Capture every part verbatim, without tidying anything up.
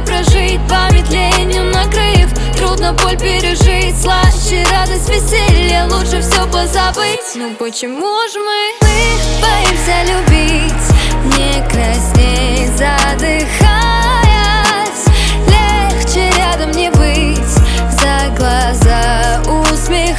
прожить, память ленью накрыв. Трудно боль пережить, слаще радость, веселье, лучше все позабыть. Ну почему же мы, мы боимся любить, не красней, задыхаясь? Легче рядом не быть, за глаза усмехаясь.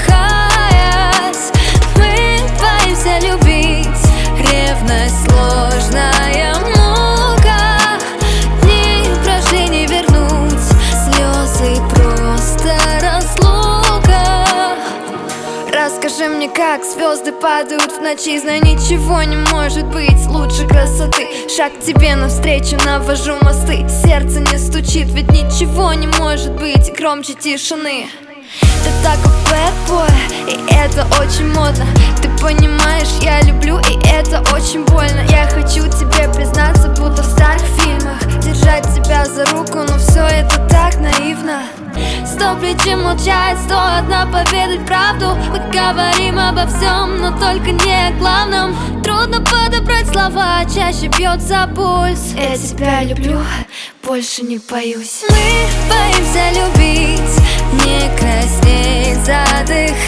Мы боимся любить, ревность сложная мука. Дни прошли не вернуть, слезы просто разлука. Расскажи мне, как звезды падают в ночи. Знаю, ничего не может быть лучше красоты. Шаг к тебе навстречу, навожу мосты. Сердце не стучит, ведь ничего не может быть громче тишины. Ты такой bad boy, и это очень модно. Ты понимаешь, я люблю, и это очень больно. Я хочу тебе признаться, будто в старых фильмах, держать тебя за руку, но все это так наивно. Сто причин молчать, сто одна поведать правду. Мы говорим обо всем, но только не о главном. Трудно подобрать слова, чаще бьется пульс. Я тебя люблю, больше не боюсь. Мы боимся любить, не красней, задыхаясь.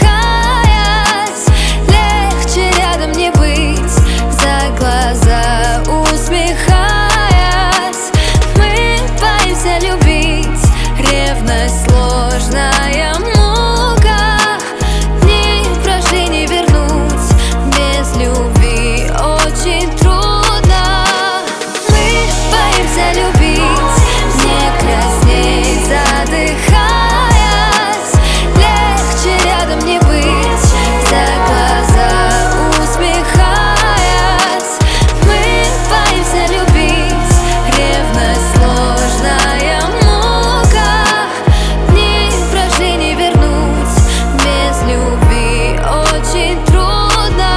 Легче рядом не быть, за глаза усмехаясь. Мы боимся любить, ревность сложная мука. Дни прошли не вернуть, без любви очень трудно. Мы боимся любить, не красней, задыхаясь. Легче рядом не быть, за глаза усмехаясь. Мы боимся любить, ревность сложная мука. Дни прошли не вернуть, без любви очень трудно.